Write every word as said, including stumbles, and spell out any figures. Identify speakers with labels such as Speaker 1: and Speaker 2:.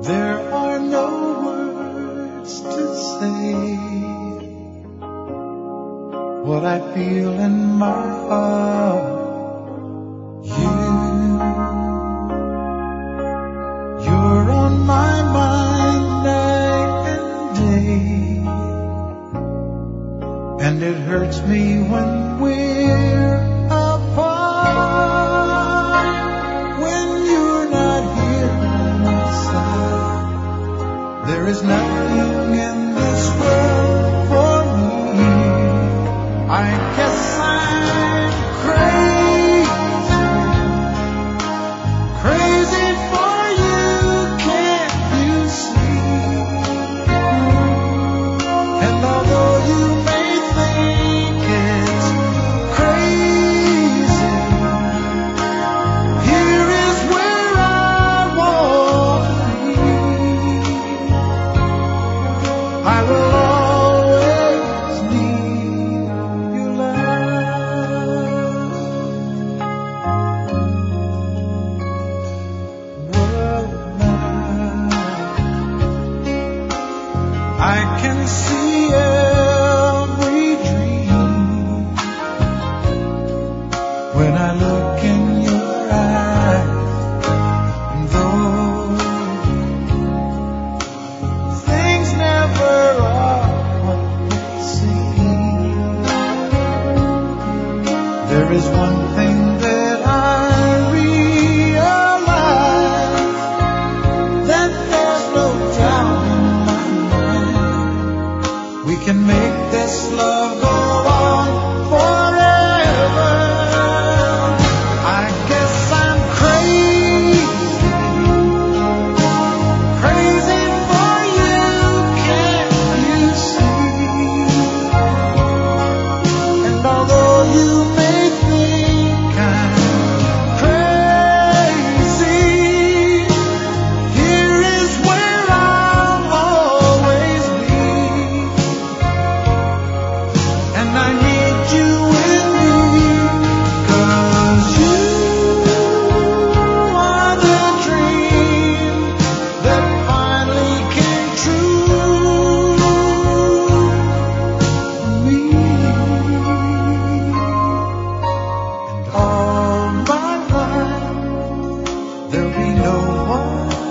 Speaker 1: There are no words to say what I feel in my heart. You, you're on my mind night and day, and it hurts me when we're apart. When you're not here by my side, there is nothing in this world for me. I guess I'm crazy, crazy for you, can't you see? And although you may think it's crazy, here is where I want to be. I will always need your love. World mine, I can see every dream when I look in your eyes. And though things never are what they seem, there is one thing that I realize, that there's no doubt in my mind. We can make this love go on forever. I guess I'm crazy, crazy for you, can't you see? And although you may think I'm crazy, here is where I'll always be. And I need you with me, 'cause you are the dream that finally came true for me. And all my life there'll be no one